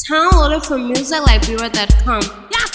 Download it from musiclibrary.com. Yeah.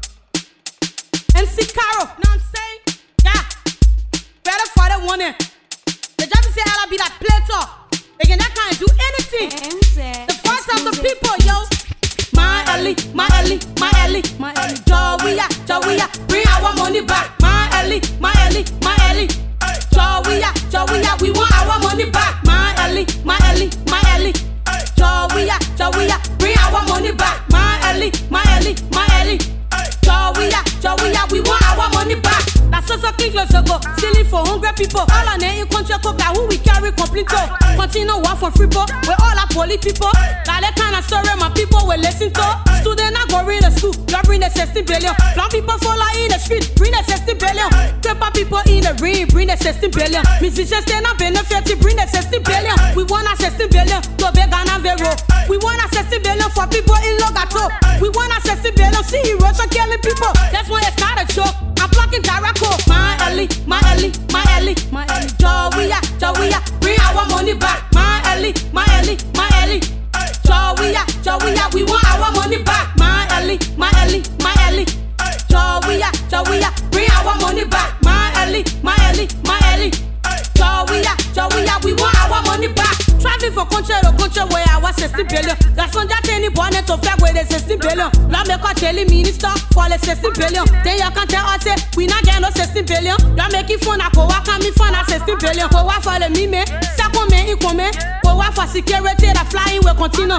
MC Caro, know what I'm saying? Yeah. Better for the one in. The job is say I'll be that player. Again, that can't do anything. The voice of the people, yo. My Ellie, my Ellie, my Ellie, my Ellie. Joia, bring our money back. My Ellie, my Ellie, my Ellie. Joia, we want our money back. My Ellie, my Ellie, my Ellie. Joia, bring our money back. My Ellie, my Ellie, my Ellie. Joia, we want our money back. That's so king los ago, silly for hungry people. All on in country coca who we carry complete. Continue work for free people, we all are poly people. That kind of story my people will listen to. Student not go read the school, you bring the 16 billion. Long people follow in the street, bring the 16 billion. Paper people in the ring, bring the 16 billion. Musicians stand up benefit, bring the 16 billion. We want a 16 billion to be Ghana Vero. We want a 16 billion for people in Logato. We want a 16 billion, see heroes are killing people. That's why it's not a joke. I'm plucking Jaraco. My Ellie, my Ellie, my Ellie, my Ellie. Joia, bring our money back. My Ellie, my Ellie, my Ellie. Joia, we want our money back. My Ellie, my Ellie, my Ellie. Joia, bring our money back. My Ellie, my Ellie, my Ellie. Joia, we want our money back. Traveling for country to country where I was 16 billion. That's on that any bonnet to flag where there's 16 billion. Now make a telling minister for the 16 billion. Then you can tell us, say, we not getting no 16 billion. You're making fun of Kowa, coming fun of 16 billion. Kowa for the mime, Sako me, Ikome. Kowa for security, the flying will continue.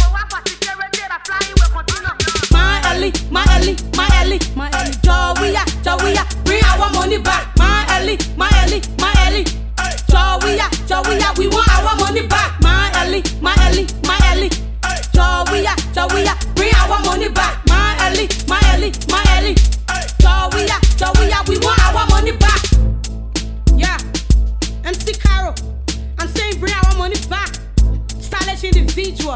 My Ellie, my Ellie, my Ellie, my Ellie. Joia, bring our money back. My Ellie, my Ellie, my Ellie. Joia, we want our money back. My Ellie, my Ellie, my Ellie. Joia, bring our money back. My Ellie, my Ellie, my Ellie. Joia, we want our money back. Yeah, MC Caro, I'm saying bring our money back. Stylish individual.